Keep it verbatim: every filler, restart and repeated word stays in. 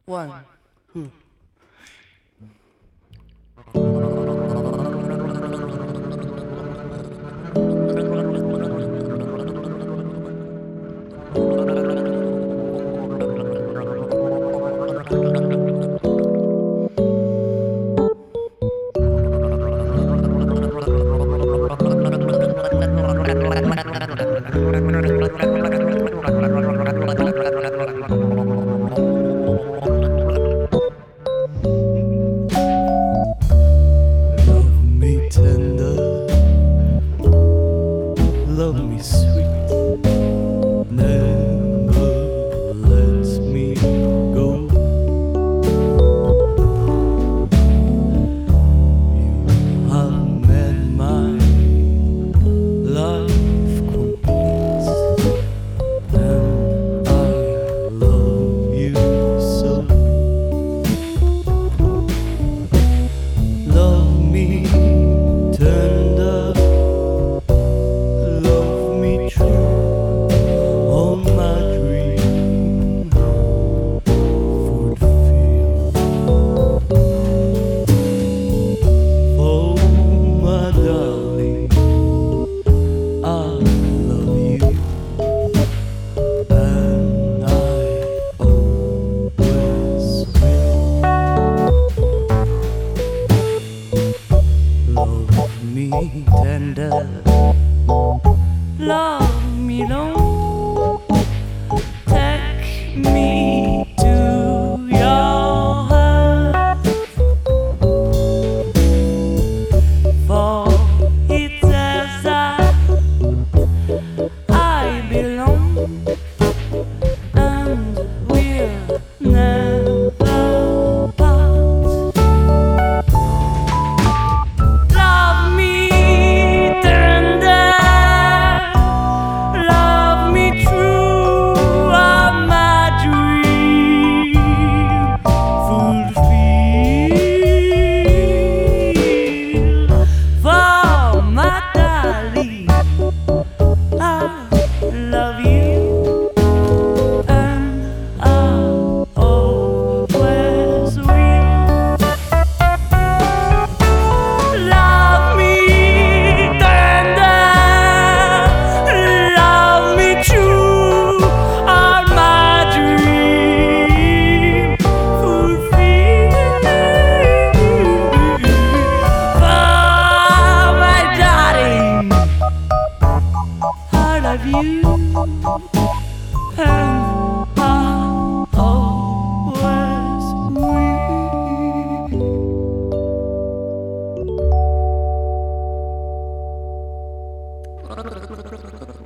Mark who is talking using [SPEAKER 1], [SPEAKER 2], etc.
[SPEAKER 1] One. Two. Love me tender, love me sweet, never lets me go. You have made my life complete, and I love you so. Love me tender, love me true, all my dreams fulfill. Oh my darling, I love you, and I always will. Love me tender, love me long, take me to your heart, for it's as I, I belong, and we'll never part. Love me tender, love me true, all my dream fulfill. For my darling, I love you, and I always will. Love me tender, love me true, all my dream fulfill. For my darling, I love you, and I always will.